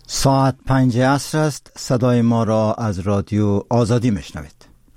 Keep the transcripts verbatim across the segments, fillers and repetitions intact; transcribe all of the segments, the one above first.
ساعت پنج عصر است. صدای ما را از رادیو آزادی میشنوید.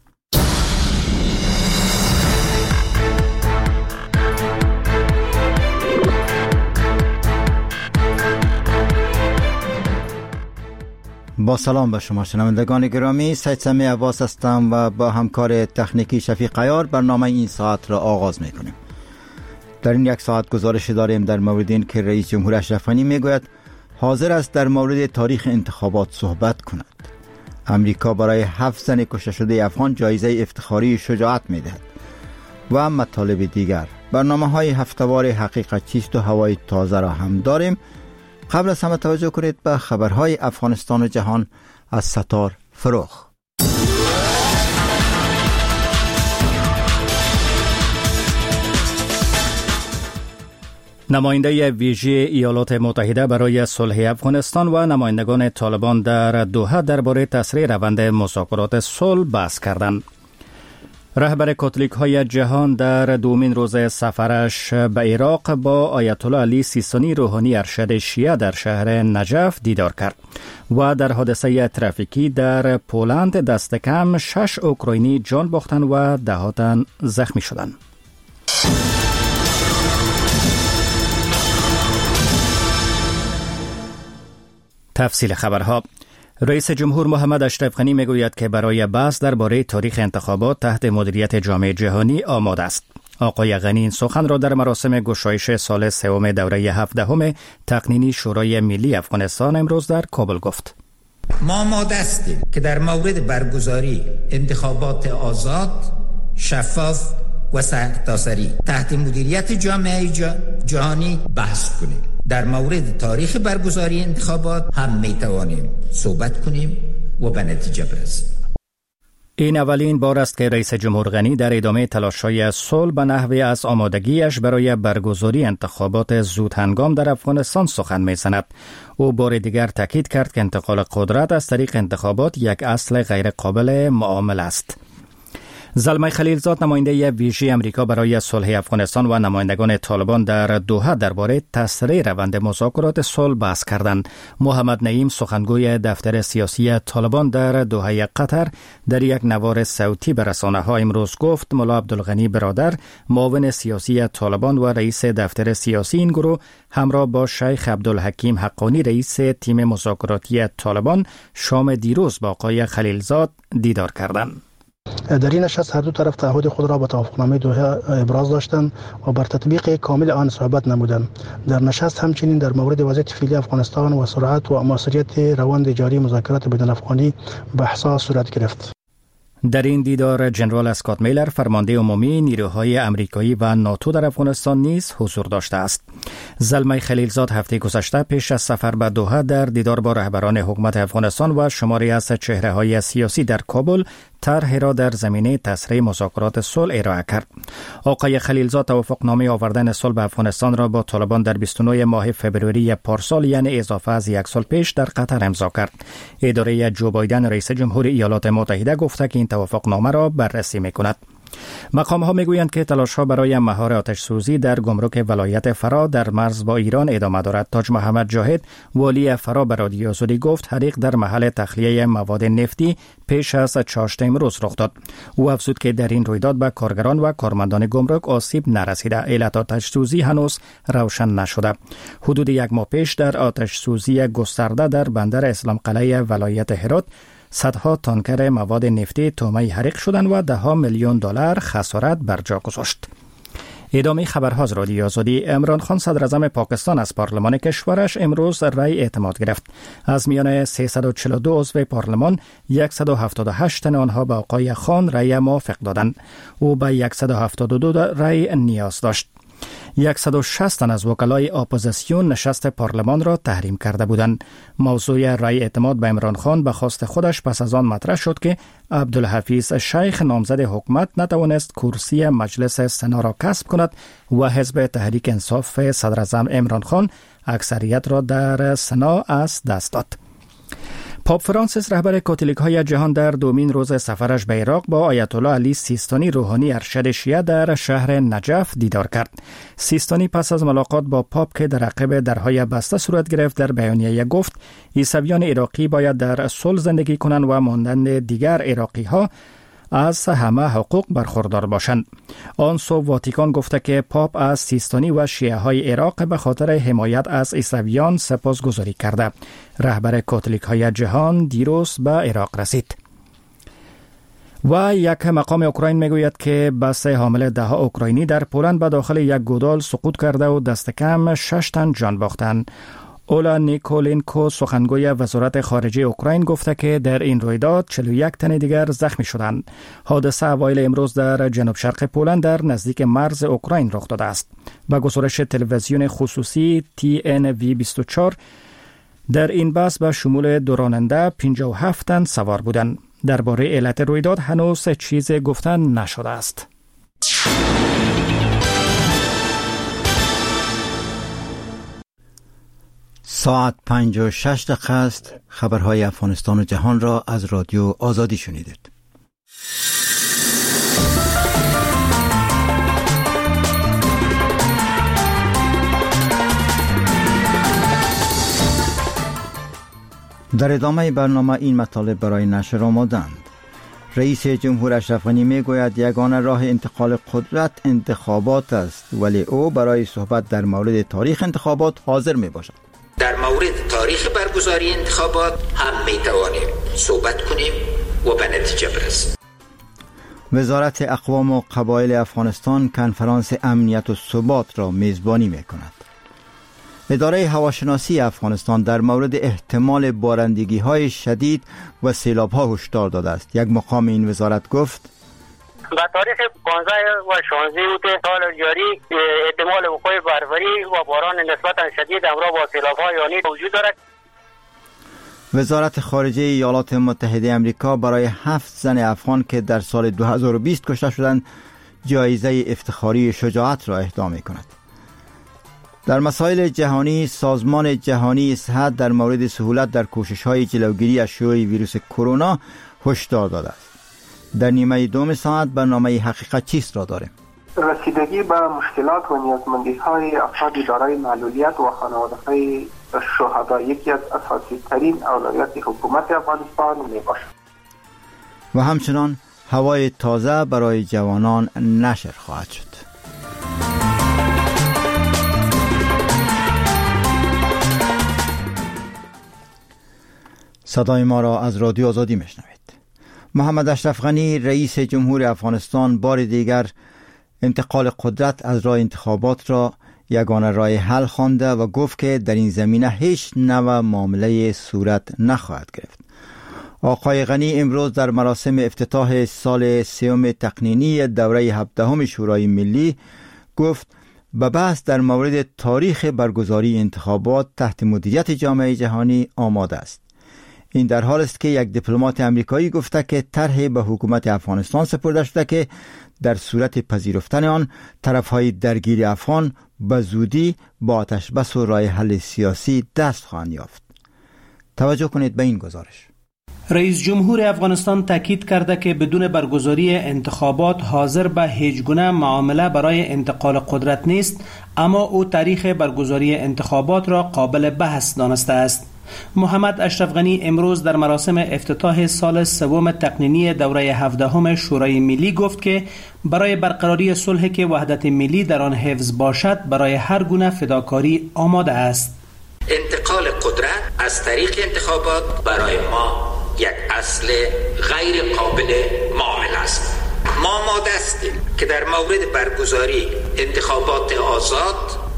با سلام به شما شنوندگان گرامی، سید سمی عباس هستم و با همکار تکنیکی شفیق عیار برنامه این ساعت را آغاز میکنیم. در این یک ساعت گزارش داریم در مورد این که رئیس جمهور اشرف غنی میگوید حاضر است در مورد تاریخ انتخابات صحبت کند. امریکا برای هفت زن کشته شده افغان جایزه افتخاری شجاعت میدهد و مطالب دیگر. برنامه های هفته‌وار حقیقت چیست و هوای تازه را هم داریم. قبل از همه توجه کنید به خبرهای افغانستان و جهان از ستار فروخ. نماینده ویژه ایالات متحده برای صلح افغانستان و نمایندگان طالبان در دوحه درباره تسریع روند مذاکرات صلح بحث کردند. رهبر کاتولیک های جهان در دومین روز سفرش به عراق با آیت الله علی سیستانی روحانی ارشد شیعه در شهر نجف دیدار کرد و در حادثه ترافیکی در پولند دست کم شش اوکراینی جان باختند و دهاتن زخمی شدند. تفصیل خبرها. رئیس جمهور محمد اشرف غنی میگوید که برای بحث درباره تاریخ انتخابات تحت مدیریت جامعه جهانی آماده است. آقای غنی این سخن را در مراسم گشایش سال سوم دوره هفدهم تقنینی شورای ملی افغانستان امروز در کابل گفت. ما آماده هستیم که در مورد برگزاری انتخابات آزاد، شفاف و سرتاسری تحت مدیریت جامعه جهانی بحث کنیم. در مورد تاریخ برگزاری انتخابات هم می توانیم صحبت کنیم و به نتیجه برسیم. این اولین بار است که رئیس جمهور غنی در ادامه تلاش‌های صلح به نحوی از آمادگیش برای برگزاری انتخابات زود هنگام در افغانستان سخن می‌زند. او بار دیگر تاکید کرد که انتقال قدرت از طریق انتخابات یک اصل غیر قابل معامله است. زلمه خلیلزاد نماینده ویژه امریکا برای صلح افغانستان و نمایندگان طالبان در دوحه درباره تسریع روند مذاکرات صلح بحث کردند. محمد نعیم سخنگوی دفتر سیاسی طالبان در دوحه قطر در یک نوار صوتی به رسانه‌ها امروز گفت ملا عبدالغنی برادر معاون سیاسی طالبان و رئیس دفتر سیاسی این گروه همراه با شیخ عبدالحکیم حقانی رئیس تیم مذاکراتی طالبان شام دیروز با آقای خلیلزاد دیدار کردند. در این نشست هر دو طرف تعهد خود را به توافقنامه دوحه ابراز داشتند و بر تطبیق کامل آن صحبت نمودند. در نشست همچنین در مورد وضعیت فعلی افغانستان و سرعت و مؤثریت روند جاری مذاکرات بین الافغانی بحث‌ها صورت گرفت. در این دیدار جنرال اسکات میلر فرمانده عمومی نیروهای امریکایی و ناتو در افغانستان نیز حضور داشته است. زلمه خلیلزاد هفته گذشته پیش از سفر به دوحه در دیدار با رهبران حکومت افغانستان و شماری از چهره‌های سیاسی در کابل طرحی را در زمینه تسریع مذاکرات صلح ارائه کرد. آقای خلیلزاد توافقنامه آوردن صلح به افغانستان را با طالبان در بیست و نه ماه فوریه پارسال یعنی اضافه از یک سال پیش در قطر امضا کرد. اداره جو بایدن رئیس جمهور ایالات متحده گفته که این توافقنامه را بررسی می‌کند. مقام‌ها می‌گویند که تلاش‌ها برای مهار آتش‌سوزی در گمرک ولایت فرا در مرز با ایران ادامه دارد. تاج محمد جاهد والی فرا به رادیو آزادی گفت حریق در محل تخلیه مواد نفتی پیش از چهارشنبه امروز رخ داد. او افزود که در این رویداد به کارگران و کارمندان گمرک آسیب نرسیده. علت آتش‌سوزی هنوز روشن نشده. حدود یک ماه پیش در آتش‌سوزی گسترده در بندر اسلام قلعه ولایت هرات صدها تانکر مواد نفتی طعمه حریق شدند و ده ها میلیون دلار خسارت بر جا گذاشت. ادامه خبرها از رادیو آزادی. عمران خان صدر اعظم پاکستان از پارلمان کشورش امروز رأی اعتماد گرفت. از میان سیصد و چهل و دو عضو پارلمان صد و هفتاد و هشت تن آنها به آقای خان رأی موافق دادند. او به صد و هفتاد و دو رأی نیاز داشت. صد و شصت تن از وکلای اپوزیسیون نشست پارلمان را تحریم کرده بودند. موضوع رأی اعتماد به عمران خان به خواست خودش پس از آن مطرح شد که عبدالحفیظ شیخ نامزد حکومت نتوانست کرسی مجلس سنا را کسب کند و حزب تحریک انصاف صدر اعظم عمران خان اکثریت را در سنا از دست داد. پاپ فرانسیس رهبر کاتولیک‌های جهان در دومین روز سفرش به عراق با آیت الله علی سیستانی روحانی ارشد شیعه در شهر نجف دیدار کرد. سیستانی پس از ملاقات با پاپ که در عقب درهای بسته صورت گرفت در بیانیه گفت عیسویان عراقی باید در صلح زندگی کنند و مانند دیگر عراقی‌ها از همه حقوق برخوردار باشند. آن سو واتیکان گفته که پاپ از سیستانی و شیعه های عراق به خاطر حمایت از عیسویان سپاسگزاری کرده. رهبر کاتولیک های جهان دیروز به عراق رسید. و یک مقام اوکراین میگوید که بس حامل ده ها اوکراینی در پولند به داخل یک گودال سقوط کرده و دست کم شش تن جان باختند. اولا نیکولینکو سخنگوی وزارت خارجه اوکراین گفته که در این رویداد چهل و یک تن دیگر زخمی شدند. حادثه اوایل امروز در جنوب شرق پولند در نزدیک مرز اوکراین رخ داده است. با گزارش تلویزیون خصوصی تی ان وی بیست و چهار در این بس به شمول دو راننده پنجاه و هفت تن سوار بودند. درباره علت رویداد هنوز چیز گفتن نشده است. ساعت پنج و شش دقیقه است. خبرهای افغانستان و جهان را از رادیو آزادی شنیدید. در ادامه برنامه این مطالب برای نشر آمادند. رئیس جمهور اشرف غنی میگوید یگانه راه انتقال قدرت انتخابات است، ولی او برای صحبت در مورد تاریخ انتخابات حاضر می باشد. در مورد تاریخ برگزاری انتخابات هم می توانیم صحبت کنیم و به نتیجه برسیم. وزارت اقوام و قبایل افغانستان کنفرانس امنیت و ثبات را میزبانی می کند. اداره هواشناسی افغانستان در مورد احتمال بارندگی های شدید و سیلاب ها هشدار داده است. یک مقام این وزارت گفت به تاریخ پانزده و شانزده اوت سال جاری احتمال وقوع برفی و باران نسبتا شدید همراه با سیلاب ها یعنی وجود دارد. وزارت خارجه ایالات متحده آمریکا برای هفت زن افغان که در سال دو هزار و بیست کشته شدند جایزه افتخاری شجاعت را اهدا می‌کند. در مسائل جهانی سازمان جهانی صحت در مورد سهولت در کوشش‌های جلوگیری از شیوع ویروس کرونا هشدار داده است. در نیمه دوم ساعت برنامه حقیقت چیست را داریم. رسیدگی به مشکلات و نیازمندی‌های افراد دارای معلولیت و خانواده‌های شهدا یکی از اساسی ترین اولویات حکومت افغانستان میباشد. و همچنان هوای تازه برای جوانان نشر خواهد شد. صدای ما را از رادیو آزادی میشنوید. محمد اشرف غنی رئیس جمهور افغانستان بار دیگر انتقال قدرت از راه انتخابات را یگانه راه حل خوانده و گفت که در این زمینه هیچ نوع معامله صورت نخواهد گرفت. آقای غنی امروز در مراسم افتتاح سال سیوم تقنینی دوره هفدهم شورای ملی گفت به بحث در مورد تاریخ برگزاری انتخابات تحت مدیریت جامعه جهانی آماده است. این در حال است که یک دیپلمات امریکایی گفته که طرحی به حکومت افغانستان سپرده شده که در صورت پذیرفتن آن طرفهای درگیر افغان به زودی با آتش بس و راه حل سیاسی دست خواهند یافت. توجه کنید به این گزارش. رئیس جمهور افغانستان تاکید کرده که بدون برگزاری انتخابات حاضر به هیچ گونه معامله برای انتقال قدرت نیست، اما او تاریخ برگزاری انتخابات را قابل بحث دانسته است. محمد اشرف غنی امروز در مراسم افتتاح سال سوم تقنینی دوره هفدهم شورای ملی گفت که برای برقراری صلح که وحدت ملی در آن حفظ باشد برای هر گونه فداکاری آماده است. انتقال قدرت از طریق انتخابات برای ما یک اصل غیر قابل معامله است. ما آماده هستیم که در مورد برگزاری انتخابات آزاد،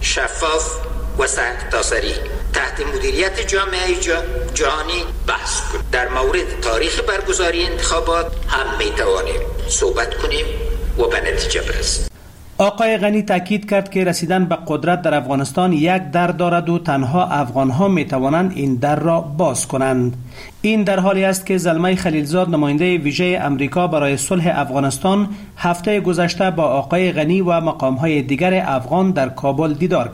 شفاف و سخت‌تاسری تحت مدیریت جامعه جهانی بحث کنیم. در مورد تاریخ برگزاری انتخابات هم می توانیم صحبت کنیم و به نتیجه برسیم. آقای غنی تاکید کرد که رسیدن به قدرت در افغانستان یک در دارد و تنها افغان‌ها می توانند این در را باز کنند. این در حالی است که زلمه خلیلزاد نماینده ویژه امریکا برای صلح افغانستان هفته گذشته با آقای غنی و مقام‌های دیگر افغان در کابل دیدار کرد.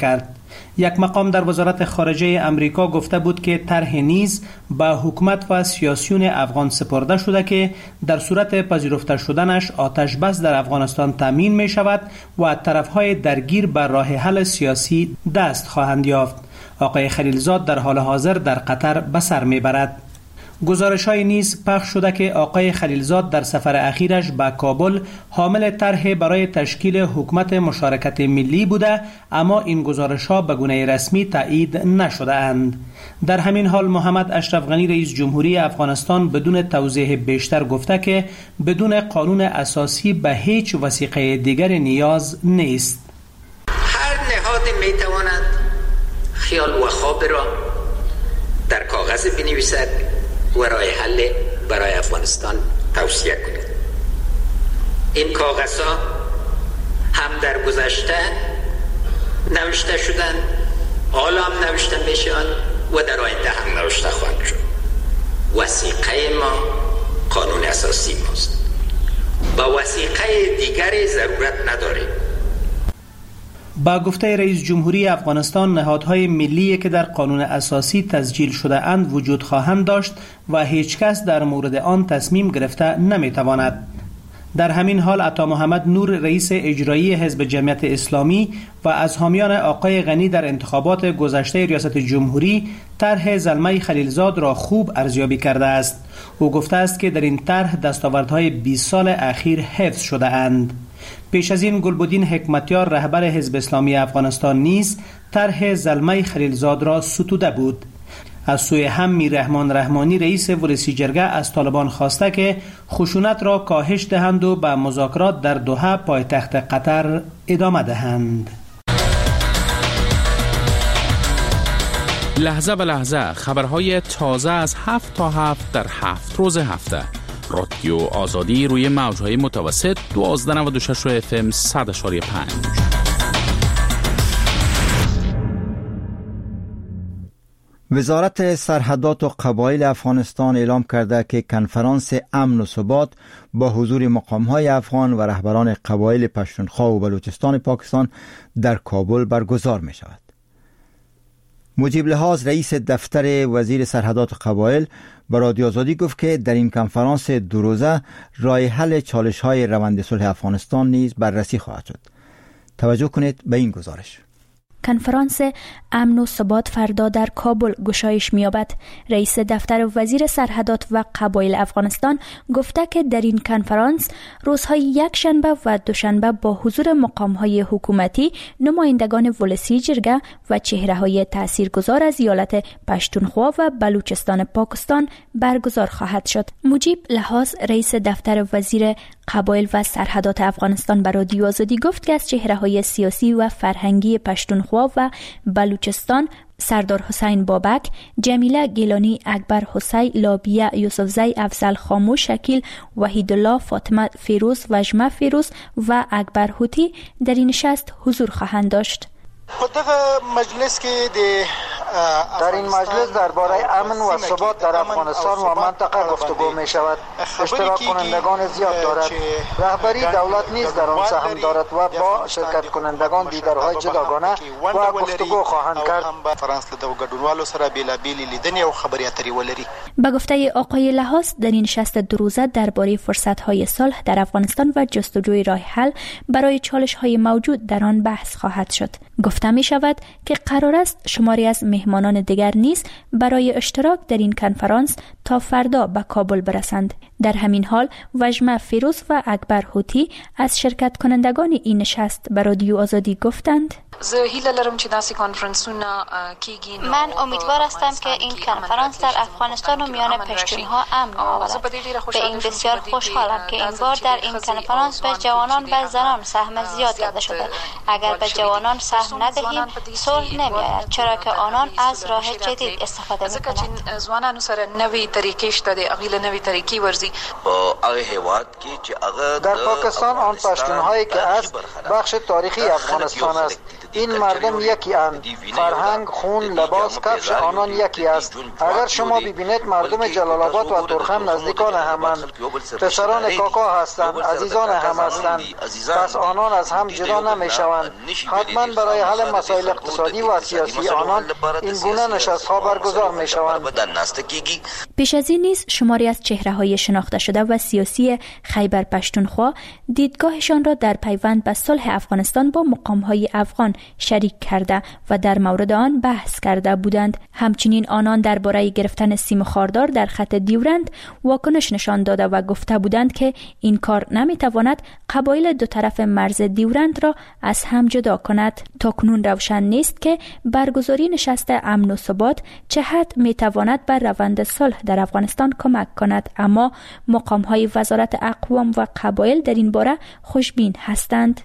یک مقام در وزارت خارجه امریکا گفته بود که طرح نیز به حکومت و سیاسیون افغان سپرده شده که در صورت پذیرفته شدنش آتش بس در افغانستان تامین می شود و طرفهای درگیر بر راه حل سیاسی دست خواهند یافت. آقای خلیلزاد در حال حاضر در قطر به سر می برد. گزارش های نیز پخش شده که آقای خلیلزاد در سفر اخیرش به کابل حامل طرح برای تشکیل حکومت مشارکت ملی بوده، اما این گزارش ها به گونه رسمی تایید نشده اند. در همین حال محمد اشرف غنی رئیس جمهوری افغانستان بدون توضیح بیشتر گفته که بدون قانون اساسی به هیچ وثیقه دیگر نیاز نیست. هر نهاد می تواند خیال و خواب را در کاغذ بنویسد و راه حل برای افغانستان توصیه کنید. این کاغذها هم در گذشته نوشته شدن، حالا هم نوشته میشن و در آینده هم نوشته خواهند شد. وثیقه ما قانون اساسی ماست. با وثیقه دیگری ضرورت نداریم. با گفته رئیس جمهوری افغانستان، نهادهای ملی که در قانون اساسی تسجیل شده اند وجود خواهند داشت و هیچ کس در مورد آن تصمیم گرفته نمیتواند. در همین حال عطا محمد نور رئیس اجرایی حزب جمعیت اسلامی و از حامیان آقای غنی در انتخابات گذشته ریاست جمهوری طرح زلمه خلیلزاد را خوب ارزیابی کرده است. او گفته است که در این طرح دستاوردهای بیست سال اخیر حفظ شده اند. پیش از این گلبدین حکمتیار رهبر حزب اسلامی افغانستان نیز طرح زلمه خلیلزاد را ستوده بود. از سوی هم میررحمان رحمانی رئیس ولسی جرگه از طالبان خواسته که خشونت را کاهش دهند و به مذاکرات در دوحه پایتخت قطر ادامه دهند. لحظه به لحظه خبرهای تازه از هفت تا هفت در هفت روز هفته. رادیو آزادی روی موجهای متوسط دوازده نود و شش اف ام صد و پنج. وزارت سرحدات و قبایل افغانستان اعلام کرده که کنفرانس امن و ثبات با حضور مقام‌های افغان و رهبران قبایل پشتونخوا و بلوچستان پاکستان در کابل برگزار می شود. مجیب لحاظ رئیس دفتر وزیر سرحدات و قبایل به رادیو آزادی گفت که در این کنفرانس دو روزه راه حل چالش‌های روند صلح افغانستان نیز بررسی خواهد شد. توجه کنید به این گزارش. کنفرانس امن و ثبات فردا در کابل گشایش می‌یابد. رئیس دفتر وزیر سرحدات و قبایل افغانستان گفته که در این کنفرانس روزهای یک شنبه و دوشنبه با حضور مقام‌های حکومتی، نمایندگان ولسی جرگه و چهره‌های تاثیرگذار از ایالت پشتونخوا و بلوچستان پاکستان برگزار خواهد شد. مجیب لحاظ رئیس دفتر وزیر قبایل و سرحدات افغانستان به رادیو آزادی گفت که از چهره‌های سیاسی و فرهنگی پشتونخوا و بلوچستان سردار حسین بابک، جمیله گیلانی، اکبر حسین، لابیه یوسفزی، افضل خاموش، شکیل وحیدالله، فاطمه فیروز، وجمه فیروز و اکبر هوتی در این نشست حضور خواهند داشت. مجلس که در این مجلس درباره امن و ثبات در افغانستان و منطقه گفتگو می شود. اشتراک کنندگان زیاد دارد. رهبری دولت نیز در آن سهم دارد و با شرکت کنندگان دیدارهای جداگانه و گفتگو خواهند کرد. به گفته آقای لحاظ در این نشست دو روزه درباره فرصت‌های صلح در افغانستان و جستجوی راه حل برای چالش‌های موجود در آن بحث خواهد شد. گفته می شود که قرار است شماری از مهمانان دیگر نیز برای اشتراک در این کنفرانس تا فردا به کابل برسند. در همین حال وجمه فیروز و اکبر هوتی از شرکت کنندگان این نشست به رادیو آزادی گفتند: من امیدوار هستم که این کنفرانس در افغانستان و میان پشتونها امن آورد. به این بسیار خوشحالم که این بار در این کنفرانس به جوانان و زنان سهم زیاد داده شده. اگر به جوانان سهم ندهیم صلح نمیآید، چرا که آنان از راه جدید استفاده می‌کند. ځوانانو سره نوې طریقې شته د اغیله نوې طریقې ورزي در پاکستان آن پشتونهایی که است بخش تاریخی افغانستان است. این مردم یکی اند. فرهنگ، خون، لباس، کفش آنان یکی است. اگر شما ببینید مردم جلال آباد و ترخم نزدیکان همند. پسران کاکا هستند، عزیزان هم هستند. پس آنان از هم جدا نمیشوند. حتما برای حل مسائل اقتصادی و سیاسی آنان این گونه نشست‌ها برگزار میشوند. پیش از این نیز شماری از چهره‌های شناخته شده و سیاسی خیبر پشتونخوا دیدگاهشان را در پیوند به صلح افغانستان با مقام‌های افغان شریک کرده و در مورد آن بحث کرده بودند. همچنین آنان درباره گرفتن سیم خاردار در خط دیورند واکنش نشان داده و گفته بودند که این کار نمیتواند قبایل دو طرف مرز دیورند را از هم جدا کند. تاکنون روشن نیست که برگزاری نشست امن و ثبات چه حد میتواند بر روند صلح در افغانستان کمک کند، اما مقام‌های وزارت اقوام و قبایل در این باره خوشبین هستند.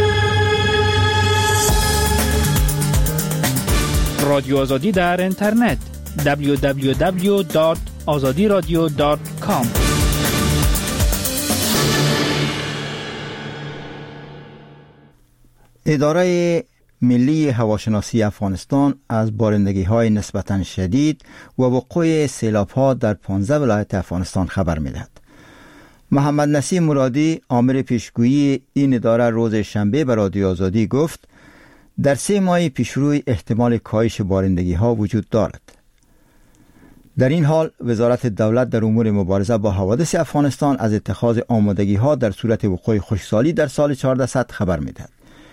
رادیو آزادی در اینترنت دبلیو دبلیو دبلیو دات آزادی رادیو دات کام. اداره ملی هواشناسی افغانستان از بارندگی‌های نسبتاً شدید و وقوع سیلاب‌ها در پانزده ولایت افغانستان خبر می‌دهد. محمد نسیم مرادی عامل پیشگویی این اداره روز شنبه به رادیو آزادی گفت در سه ماه پیشروی احتمال کاهش بارندگی‌ها وجود دارد. در این حال وزارت دولت در امور مبارزه با حوادث افغانستان از اتخاذ آمادگی‌ها در صورت وقوع خشکسالی در سال چهاردهصد خبر می‌دهد.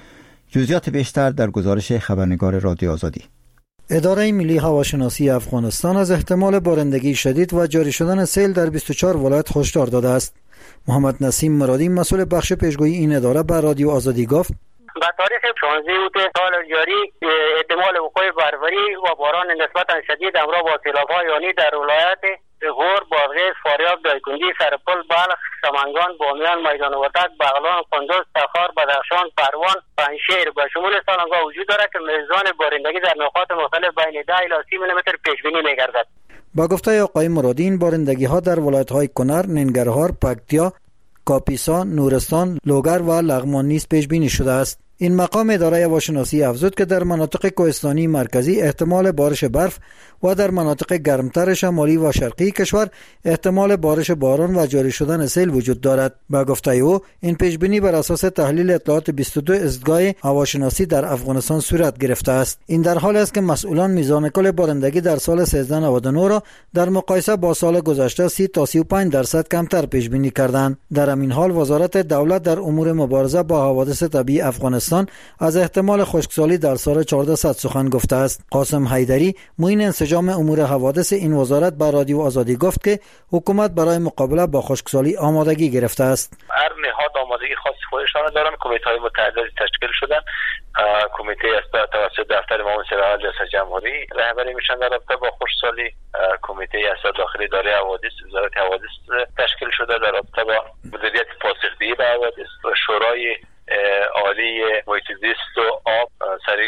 جزئیات بیشتر در گزارش خبرنگار رادیو آزادی. اداره ملی هواشناسی افغانستان از احتمال بارندگی شدید و جاری شدن سیل در بیست و چهار ولایت هشدار داده است. محمد نسیم مرادی مسئول بخش پیشگویی این اداره به رادیو آزادی گفت با تاریخ شانزده اوت سال جاری احتمال وقوع برفی و باران نسبتا شدید همراه با سیلاب‌ها یعنی در ولایت غور، بادغیس، فاریاب، دایکندی، سرپل، بلخ، سمنگان، بامیان، میدان وردک، بغلان، کندوز، تخار، بدخشان، پروان، پنجشیر و شمول سالنگاه وجود دارد که میزان بارندگی در نقاط مختلف بین ده الی سی میلیمتر پیش بینی می‌گردد. با گفته آقای مرادی این بارندگی‌ها در ولایت‌های کنر، ننگرهار، پکتیا، کاپیسا، نورستان، لوگر و لغمان نیز پیش بینی شده است. این مقام اداره هواشناسی افزود که در مناطق کوهستانی مرکزی احتمال بارش برف و در مناطق گرمتر شمالی و شرقی کشور احتمال بارش باران و جاری شدن سیل وجود دارد. با گفته او این پیش بینی بر اساس تحلیل اطلاعات بیست و دو ایستگاه هواشناسی در افغانستان صورت گرفته است. این در حالی است که مسئولان میزان کل بارندگی در سال سیزده نود و نه را در مقایسه با سال گذشته سی تا سی و پنج درصد کمتر پیش بینی کردند. در همین حال وزارت دولت در امور مبارزه با حوادث طبیعی افغانستان از احتمال خشکسالی در سال چهاردهصد سخن گفته است. قاسم حیدری معین انسجام امور حوادث این وزارت به رادیو آزادی گفت که حکومت برای مقابله با خشکسالی آمادگی گرفته است. هر نهاد آمادگی خاصی خودشان دارند. کمیته‌های متعددی تشکیل شدن. کمیته است توسط دفتر معاون سرور ریاست جمهوری رهبری میشن در رابطه با خشکسالی. کمیته است داخلی اداره حوادث وزارت حوادث تشکیل شده در رابطه با مدیریت پاسخ‌دهی به حوادث. شورای عالی محیط زیست و آب سری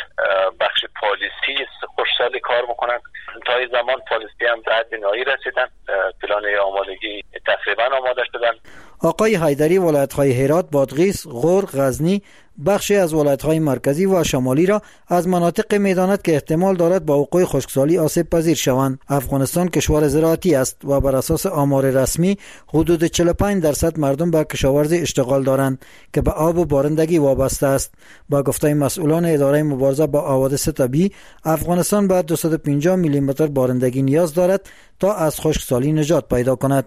بخش پالیسی خشکسالی کار میکنن. تا این زمان پالیسی هم به حد نهایی رسیدن. پلان آمادگی تقریبا آماده شدن. آقای حیدری ولایت‌های هرات، بادغیس، غور، غزنی، بخشی از ولایت‌های مرکزی و شمالی را از مناطق می‌داند که احتمال دارد با وقوع خشکسالی آسیب پذیر شوند. افغانستان کشور زراعتی است و بر اساس آمار رسمی حدود چهل و پنج درصد مردم به کشاورزی اشتغال دارند که به آب و بارندگی وابسته است. با گفته مسئولان اداره مبارزه با حوادث طبیعی، افغانستان به دویست و پنجاه میلیمتر بارندگی نیاز دارد تا از خشکسالی نجات پیدا کند.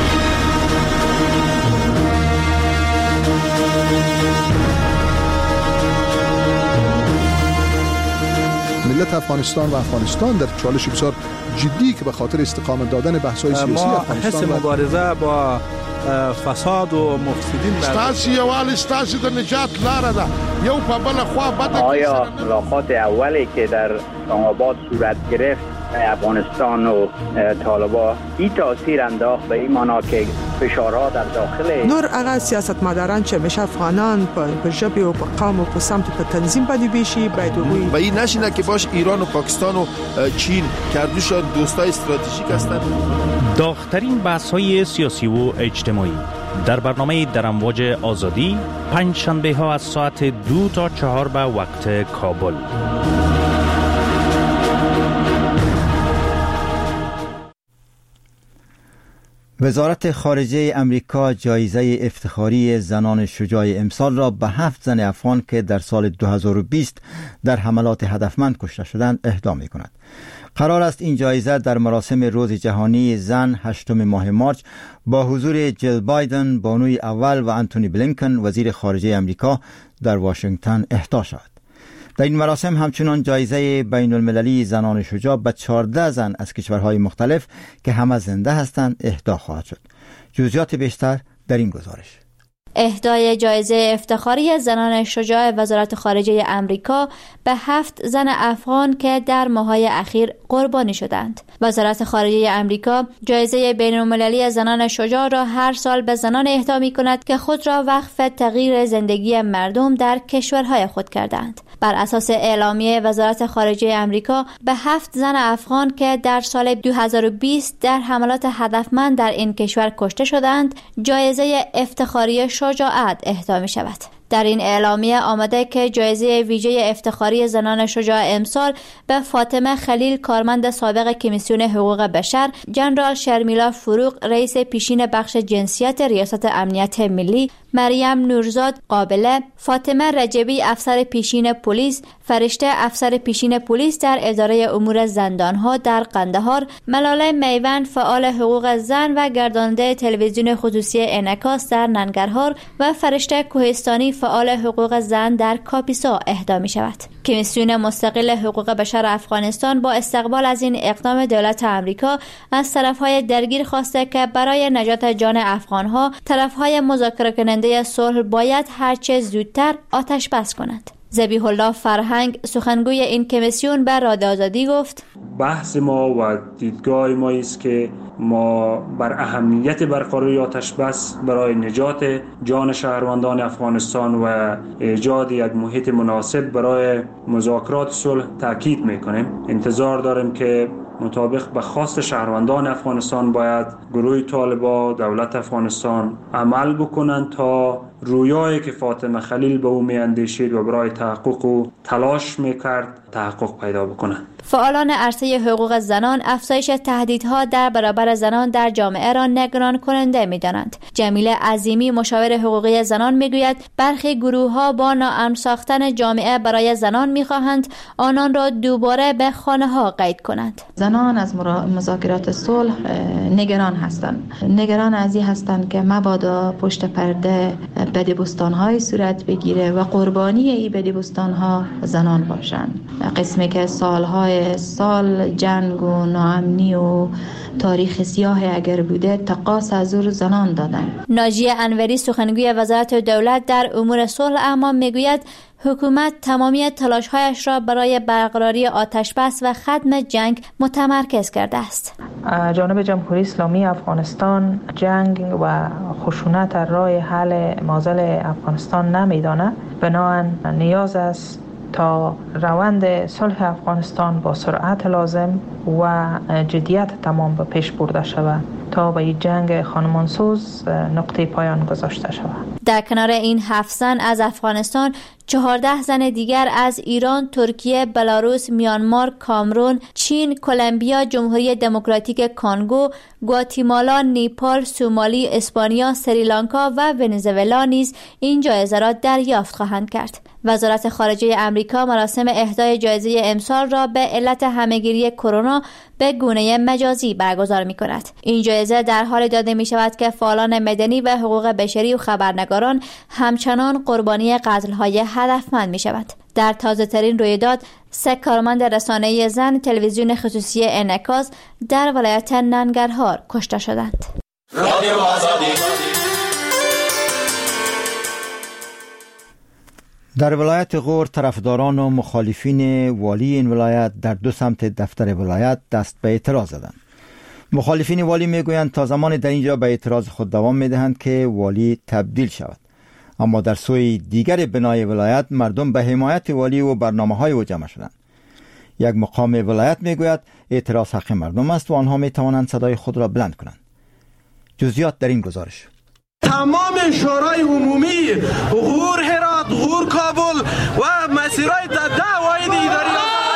ملت افغانستان و افغانستان در چالش بسیار جدی که به خاطر استقامت دادن بحث‌های سیاسی افغانستان ما حس مبارزه با فساد و مفسدین ستاسو یوال ستاسو د نجات لاره ده. یو په بل خوا بده. آیا ملاقات اولی که در اسلام آباد صورت گرفت افغانستان و طالبان این تاثیر انداخت به این معنا که فشارها در داخل نور هغه سیاستمداران چې همیشه افغانان په ژبه او په قوم او په سمت په تنظیم باندې بیشي باید وګوري و این نشینه که باش ایران و پاکستان و چین کردوشان دوستای استراتژیک هستند. داغ‌ترین بحث‌های سیاسی و اجتماعی در برنامه در امواج آزادی پنج شنبه ها از ساعت دو تا چهار به وقت کابل. وزارت خارجه امریکا جایزه افتخاری زنان شجاع امسال را به هفت زن افغان که در سال دو هزار و بیست در حملات هدفمند کشته شدند اهدا می کند. قرار است این جایزه در مراسم روز جهانی زن هشتم ماه مارچ با حضور جیل بایدن بانوی اول و انتونی بلینکن وزیر خارجه امریکا در واشنگتن اهدا شود. در این مراسم همچنان جایزه بین المللی زنان شجاع به چهارده زن از کشورهای مختلف که همه زنده هستند اهدا خواهد شد. جزئیات بیشتر در این گزارش. اهدای جایزه افتخاری زنان شجاع وزارت خارجه امریکا به هفت زن افغان که در ماه‌های اخیر قربانی شدند. وزارت خارجه امریکا جایزه بین‌المللی زنان شجاع را هر سال به زنان اهدا می‌کند که خود را وقف تغییر زندگی مردم در کشورهای خود کردند. بر اساس اعلامیه وزارت خارجه امریکا به هفت زن افغان که در سال دو هزار و بیست در حملات هدفمند در این کشور کشته شدند، جایزه افتخاری شجاعت اهدا می شود. در این اعلامیه آمده که جایزه ویژه افتخاری زنان شجاع امسال به فاطمه خلیل کارمند سابق کمیسیون حقوق بشر، جنرال شرمیلا فروغ رئیس پیشین بخش جنسیت ریاست امنیت ملی، مریم نورزاد قابله، فاطمه رجبی افسر پیشین پلیس، فرشته افسر پیشین پلیس در اداره امور زندانها در قندهار، ملاله میوند فعال حقوق زن و گرداننده تلویزیون خصوصی انعکاس در ننگرهار و فرشته کوهستانی فعال حقوق زن در کاپیسا اهدا می شود. کمیسیون مستقل حقوق بشر افغانستان با استقبال از این اقدام دولت آمریکا از طرفهای درگیر خواسته که برای نجات جان افغانها طرفهای مذاکره کننده صلح باید هرچه زودتر آتش بس کنند. ذبیح الله فرهنگ سخنگوی این کمیسیون به رادیو آزادی گفت: بحث ما و دیدگاه ما است که ما بر اهمیت برقراری آتش بس برای نجات جان شهروندان افغانستان و ایجاد یک محیط مناسب برای مذاکرات صلح تاکید میکنیم. انتظار داریم که مطابق به خواست شهروندان افغانستان باید گروه طالبان دولت افغانستان عمل بکنند تا رویایی که فاطمه خلیل به او میاندیشید و برای تحقق و تلاش میکرد تحقق پیدا بکنند. فعالان عرصه حقوق زنان افزایش تهدیدها در برابر زنان در جامعه را نگران کننده می‌دانند. جمیله عظیمی مشاور حقوقی زنان میگوید برخی گروه‌ها با ناامن ساختن جامعه برای زنان می‌خواهند آنان را دوباره به خانه‌ها قید کنند. زنان از مذاکرات صلح نگران هستند. نگران از این هستند که مبادا پشت پرده بدبستان‌های صورت بگیره و قربانی این بدبستان‌ها زنان باشند. قسمی که سالهای سال جنگ و ناامنی و تاریخ سیاه اگر بوده تقاس از او زنان دادن. ناجیه انوری سخنگوی وزارت دولت در امور صلح اما میگوید حکومت تمامی تلاش‌هایش را برای برقراری آتشبس و ختم جنگ متمرکز کرده است. جانب جمهوری اسلامی افغانستان جنگ و خشونت راه حل معضل افغانستان نمی‌داند. بنابراین نیاز است تا روند صلح افغانستان با سرعت لازم و جدیت تمام به پیش برده شود تا به این جنگ خانمانسوز نقطه پایان گذاشته شود. در کنار این هفت زن از افغانستان، چهارده زن دیگر از ایران، ترکیه، بلاروس، میانمار، کامرون، چین، کلمبیا، جمهوری دموکراتیک کانگو، گواتیمالا، نیپال، سومالی، اسپانیا، سریلانکا و ونزوئلا نیز این جایزه را دریافت خواهند کرد. وزارت خارجه امریکا مراسم اهدای جایزه امسال را به علت همهگیری کرونا به گونه مجازی برگزار می کند. این جایزه در حال داده می شود که فعالان مدنی و حقوق بشری و خبرنگاران همچنان قربانی قتل‌های هدفمند می شود. در تازه ترین رویداد، سه کارمند رسانه‌ای زن تلویزیون خصوصی انعکاس در ولایت ننگرهار کشته شدند. در ولایت غور طرفداران و مخالفین والی این ولایت در دو سمت دفتر ولایت دست به اعتراض زدند. مخالفین والی میگویند تا زمان در اینجا به اعتراض خود دوام میدهند که والی تبدیل شود، اما در سوی دیگر بنای ولایت مردم به حمایت والی و برنامه‌های او جمع شدند. یک مقام ولایت میگوید اعتراض حق مردم است و آنها میتوانند صدای خود را بلند کنند. جزئیات در این گزارش. تمام شورای عمومی غور هرات، غور کابل و مسیرهای ده واحد اداری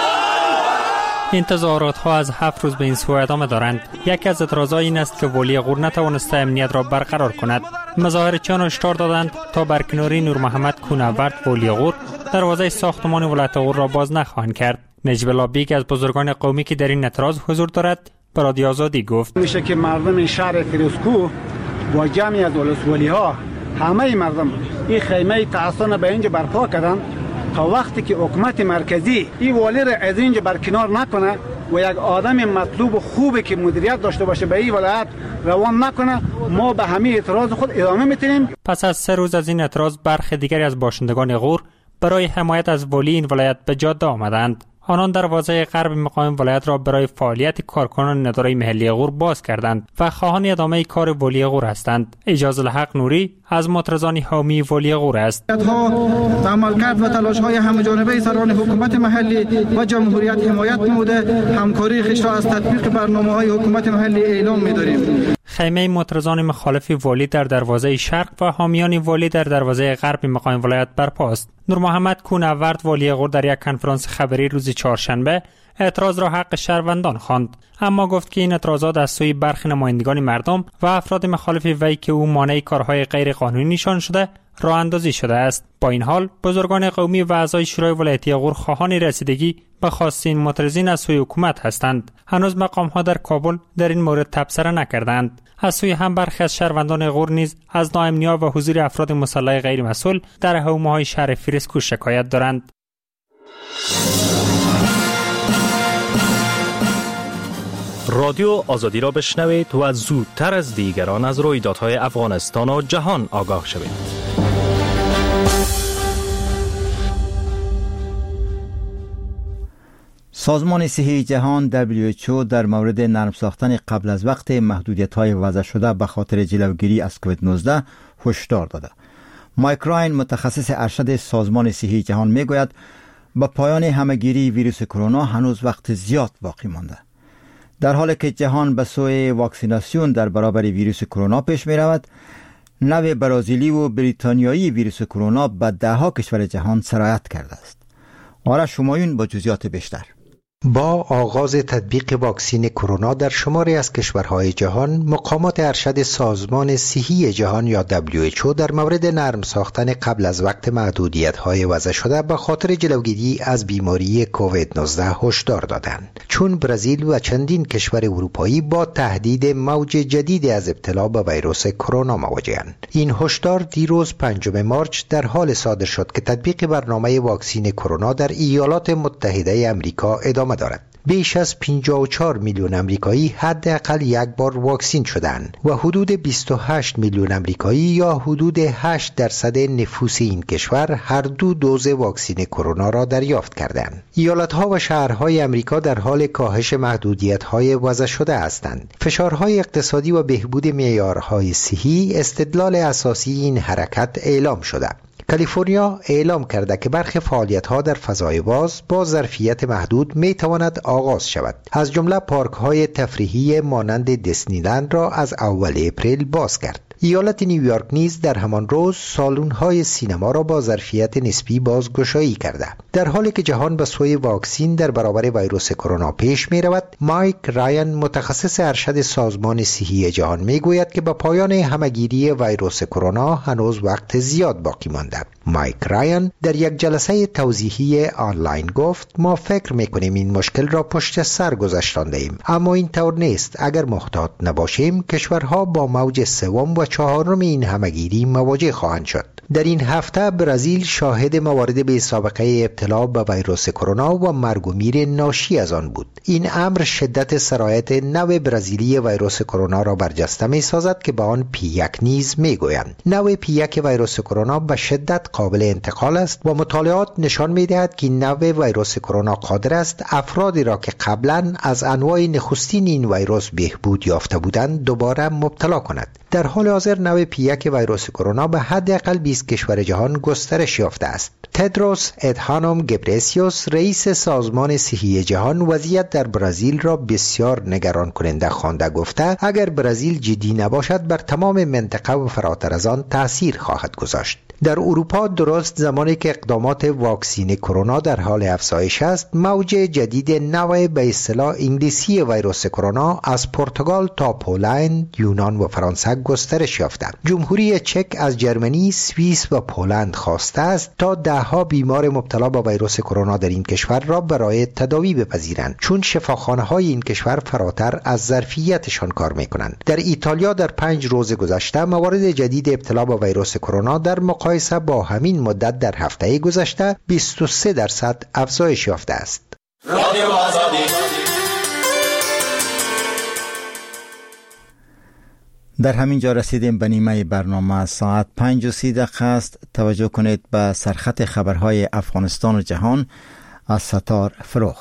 این تظاهرات ها از هفت روز به این سو ادامه دارند. یکی از اعتراضات این است که والی غور نتوانسته امنیت را برقرار کند. مظاهرچیان هشدار دادند تا برکناری نور محمد کونورد والی غور دروازه ساختمان ولایت غور را باز نخواهند کرد. نجیب الله بیگ از بزرگان قومی که در این اعتراض حضور دارد به رادیو آزادی گفت میشه که مردم شهر فیروزکوه با جمعی از ولسوالی ها همه مردم این خیمه تحصن به اینجا برپا کردن تا وقتی که حکومت مرکزی این والی را از اینجا برکنار نکنه و یک آدم مطلوب خوبی که مدیریت داشته باشه به این ولایت روان نکنه، ما به همین اعتراض خود ادامه میتونیم. پس از سه روز از این اعتراض برخی دیگری از باشندگان غور برای حمایت از والی این ولایت به جاده آمدند. آنان دروازه غرب مقام ولایت را برای فعالیت کارکنان اداره محلی غور باز کردند و خواهان ادامه کار والی غور هستند. اجازه الحق نوری از معترضان حامی والی غور است. عملکرد و تلاش‌های همه‌جانبه سران حکومت محلی و جمهوریت حمایت نموده همکاری خویش را از تطبیق برنامه‌های حکومت محلی اعلام می‌داریم. خیمه معترضان مخالف والی در دروازه شرق و حامیان والی در دروازه غرب مقام ولایت برپاست. نور محمد کونورد والی غور در یک کنفرانس خبری روز چهارشنبه اعتراض را حق شهروندان خواند، اما گفت که این اعتراضات از سوی برخی نمایندگان مردم و افراد مخالف وی که او مانع کارهای غیر قانونی نشان شده راه اندازی شده است. با این حال بزرگان قومی و اعضای شورای ولایتی غور خواهان رسیدگی به خواست این معترضین از سوی حکومت هستند. هنوز مقام ها در کابل در این مورد تبصره نکردند. از سوی هم برخی از شهروندان غور نیز از ناامنی‌ها و حضور افراد مسلح غیر مسئول در حومه‌های شهر فیروزکوه شکایت دارند. رادیو آزادی را بشنوید و زودتر از دیگران از رویدادهای افغانستان و جهان آگاه شوید. سازمان صحی جهان دبلیو اچ او در مورد نرم ساختن قبل از وقت محدودیت‌های وضع شده به خاطر جلوگیری از کووید نوزده هشدار داده. مایک راین متخصص ارشد سازمان صحی جهان میگوید با پایان همهگیری ویروس کرونا هنوز وقت زیاد باقی مانده. در حالی که جهان به سوی واکسیناسیون در برابر ویروس کرونا پیش می رود، نو برازیلی و بریتانیایی ویروس کرونا به ده ها کشور جهان سرایت کرده است. آرش همایون با جزئیات بیشتر. با آغاز تطبیق واکسین کرونا در شماری از کشورهای جهان، مقامات ارشد سازمان صحی جهان یا دبلیو اچ او در مورد نرم ساختن قبل از وقت محدودیت‌های وضع شده به خاطر جلوگیری از بیماری کووید نوزده هشدار دادند، چون برزیل و چندین کشور اروپایی با تهدید موج جدید از ابتلا به ویروس کرونا مواجه‌اند. این هشدار دیروز پنجم مارس در حال صادر شد که تطبیق برنامه واکسین کرونا در ایالات متحده آمریکا ادامه دارد. بیش از پنجاه و چهار میلیون آمریکایی حداقل یک بار واکسین شدند و حدود بیست و هشت میلیون آمریکایی یا حدود هشت درصد نفوس این کشور هر دو دوز واکسین کرونا را دریافت کردند. ایالت‌ها و شهرهای آمریکا در حال کاهش محدودیت‌های وضع شده هستند. فشارهای اقتصادی و بهبود معیارهای صحی استدلال اساسی این حرکت اعلام شده. کالیفرنیا اعلام کرده که برخی فعالیت‌ها در فضای باز با ظرفیت محدود می‌تواند آغاز شود. از جمله پارک‌های تفریحی مانند دیسنیلند را از اول اپریل باز کرد. ایالت نیویورک نیز در همان روز سالن‌های سینما را با ظرفیت نسبی بازگشایی کرده. در حالی که جهان به سوی واکسین در برابر ویروس کرونا پیش می‌رود، مایک رایان متخصص ارشد سازمان صحی جهان می‌گوید که با پایان همهگیری ویروس کرونا هنوز وقت زیاد باقی مانده. مایک رایان در یک جلسه توضیحی آنلاین گفت: ما فکر می‌کنیم این مشکل را پشت سر گذاشتیم، اما این طور نیست. اگر محتاط نباشیم، کشورها با موج سوم و چهارم این همهگیری مواجه خواهند شد. در این هفته برزیل شاهد موارد بی سابقه ابتلا به ویروس کرونا و مرگ و میر ناشی از آن بود. این امر شدت سرایت نوع برزیلی ویروس کرونا را برجسته می سازد که به آن پی یک نیز می گویند. نوع پی یک ویروس کرونا به شدت قابل انتقال است و مطالعات نشان می دهد که نوع ویروس کرونا قادر است افرادی را که قبلا از انواع نخستین این ویروس بهبود یافته بودند دوباره مبتلا کند. در حال حاضر نوع پی یک ویروس کرونا به حداقل بیست کشور جهان گسترش یافته است. تدروس ادهانوم گبریسیوس رئیس سازمان صحی جهان وضعیت در برزیل را بسیار نگران کننده خوانده گفته اگر برزیل جدی نباشد بر تمام منطقه و فراتر از آن تأثیر خواهد گذاشت. در اروپا درست زمانی که اقدامات واکسین کرونا در حال افزایش است، موج جدید نوع به اصطلاح انگلیسی ویروس کرونا از پرتغال تا پولند، یونان و فرانسه گسترش یافته. جمهوری چک از جرمنی، سوئیس و پولند خواسته است تا دهها بیمار مبتلا به ویروس کرونا در این کشور را برای تداوی بپذیرند، چون شفاخانه‌های این کشور فراتر از ظرفیتشان کار می‌کنند. در ایتالیا در پنج روز گذشته موارد جدید ابتلا به ویروس کرونا در مقایسه با همین مدت در هفته گذشته بیست و سه درصد افزایش یافته است. رادیو آزادی. در همین جا رسیدیم به نیمه برنامه. ساعت پنج و سی دقیقه است. توجه کنید به سرخط خبرهای افغانستان و جهان از ستار فروخ.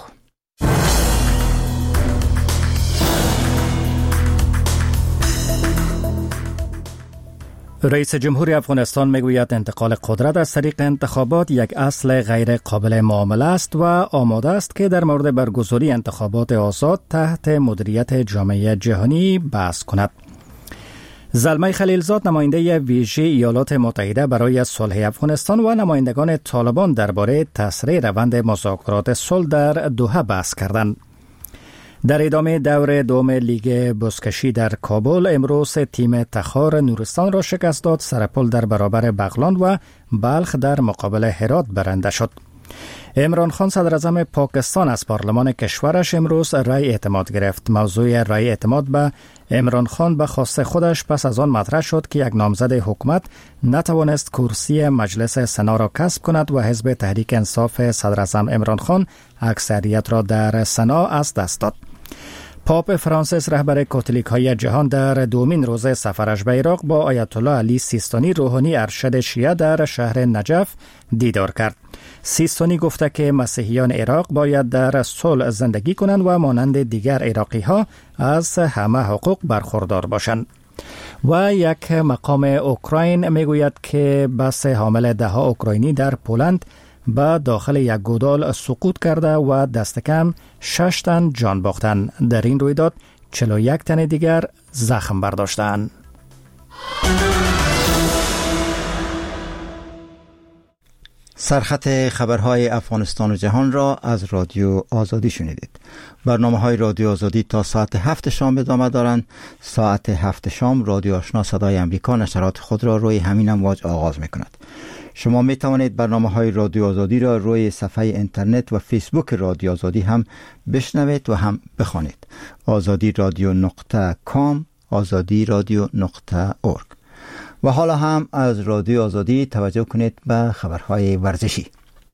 رئیس جمهور افغانستان میگوید انتقال قدرت از طریق انتخابات یک اصل غیر قابل معامله است و آماده است که در مورد برگزاری انتخابات آزاد تحت مدیریت جامعه جهانی بحث کند. زلمه خلیلزاد نماینده ویژه ایالات متحده برای صلح افغانستان و نمایندگان طالبان درباره تسریع روند مذاکرات صلح در دوحه بحث کردند. در ادامه دور دوم لیگ بزکشی در کابل امروز تیم تخار نورستان را شکست داد. سرپل در برابر بغلان و بلخ در مقابل هرات برنده شد. عمران خان صدر اعظم پاکستان از پارلمان کشورش امروز رای اعتماد گرفت. موضوع رای اعتماد به عمران خان به خواست خودش پس از آن مطرح شد که یک نامزد حکومت نتوانست کرسی مجلس سنا را کسب کند و حزب تحریک انصاف صدر اعظم عمران خان اکثریت را در سنا از دست داد. پاپ فرانسیس رهبر کاتولیک های جهان در دومین روز سفرش به عراق با آیت الله علی سیستانی روحانی ارشد شیعه در شهر نجف دیدار کرد. سیستانی گفته که مسیحیان عراق باید در صلح زندگی کنند و مانند دیگر عراقی ها از همه حقوق برخوردار باشند. و یک مقام اوکراین میگوید که بس حامل ده ها اوکراینی در پولند به داخل یک گودال سقوط کرده و دست کم شش تن جان باختند. در این رویداد چهل و یک تن دیگر زخم برداشتند. سرخط خبرهای افغانستان و جهان را از رادیو آزادی شنیدید. برنامه های رادیو آزادی تا ساعت هفت شام ادامه دارند. ساعت هفت شام رادیو آشنا صدای امریکا نشرات خود را روی همین امواج آغاز می کند. شما می توانید برنامه های رادیو آزادی را روی صفحه اینترنت و فیسبوک رادیو آزادی هم بشنوید و هم بخوانید. آزادی رادیو نقطه کام، آزادی رادیو نقطه اورگ. و حالا هم از رادیو آزادی توجه کنید به خبرهای ورزشی.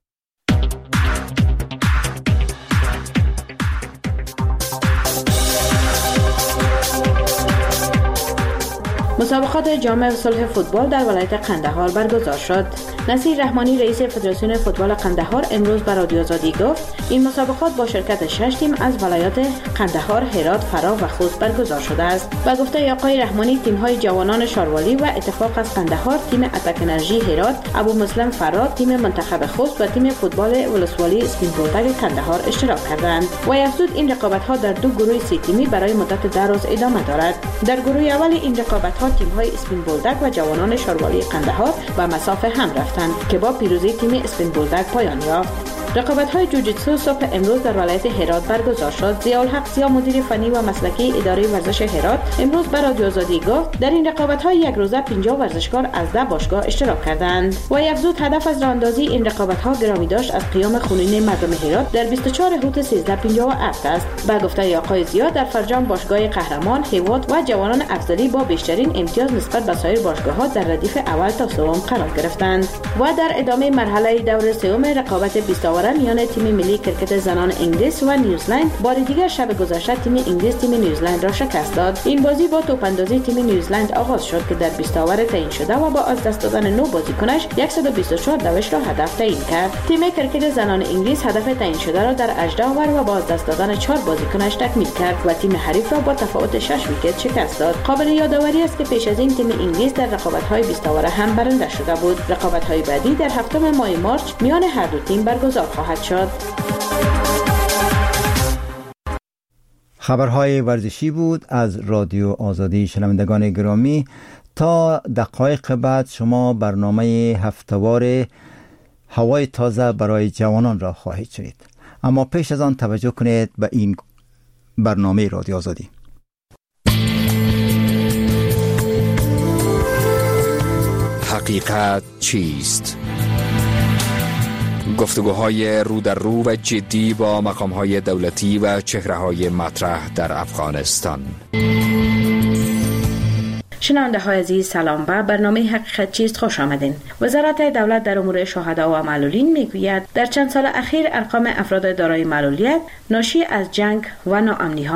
مسابقات جام صلح فوتبال در ولایت قندهار برگزار شد. نصیر رحمانی رئیس فدراسیون فوتبال قندهار امروز به رادیو آزادی گفت این مسابقات با شرکت شش تیم از ولایات قندهار، هرات، فراه و خوست برگزار شده است. و گفته آقای رحمانی تیم‌های جوانان شاروالی و اتفاق از قندهار، تیم اتک انرژی هرات، ابو مسلم فراد، تیم منتخب خوست و تیم فوتبال ولسوالی اسپین بولدک قندهار اشتراک کردند. و افزود این رقابت‌ها در دو گروه سه تیمی برای مدت ده روز ادامه دارد. در گروه اول این رقابت‌ها تیم‌های اسپین بولدک و جوانان شاروالی قندهار به مسافه هم رفتند که با پیروزی تیم اسپین بولدک پایان یافت. رقابت‌های جوجیتسو صبح امروز در ولایت هرات برگزار شد. ضیاءالحق زیا مدیر فنی و مسلکی اداره ورزش هرات امروز به رادیو آزادی گفت در این رقابت‌های یک روزه پنجاه ورزشکار از ده باشگاه اشتراک کردند. و افزود هدف از راهاندازی این رقابت‌ها گرامی داشت از قیام خونین مردم هرات در بیست و چهار هوت سیزده پنجاه و هفت است. با گفته آقای زیا در فرجام باشگاه قهرمان هیوات و جوانان افضلی با بیشترین امتیاز نسبت به سایر باشگاه‌ها در ردیف اول تا سوم قرار گرفتند. و در ادامه مرحله دور سوم رقابت بیست اوره میان تیم ملی کرکت زنان انگلیس و نیوزلند بار دیگر شب گذشته تیم انگلیس تیم نیوزلند را شکست داد. این بازی با توپاندازی تیم نیوزلند آغاز شد که در بیست اوره تعیین شده و با از دست دادن نه بازیکنش صد و بیست و چهار دوش را هدف تعیین کرد. تیم کرکت زنان انگلیس هدف تعیین شده را در هجده اوور و با از دست دادن چهار بازیکنش تکمیل کرد و تیم حریف را با تفاوت شش ویکت شکست داد. قابل یادآوری است که پیش از این تیم انگلیس در رقابت‌های بیست اوره هم برنده شده بود. رقابت‌های بعدی در هفتم ماه مارچ میان هر دو تیم برگزار خواهد شد. خبرهای ورزشی بود از رادیو آزادی. شنوندگان گرامی، تا دقایق بعد شما برنامه هفتهوار هوای تازه برای جوانان را خواهید شنید. اما پیش از آن توجه کنید به این برنامه رادیو آزادی. حقیقت چیست؟ گفتگوهای رو در رو و جدی با مقام‌های دولتی و چهره‌های مطرح در افغانستان. شنونده های عزیز، سلام. به برنامه حقیقت چیست خوش آمدین. وزارت دولت در امور شهدا و معلولین میگوید در چند سال اخیر ارقام افراد دارای معلولیت ناشی از جنگ و ناامنی ها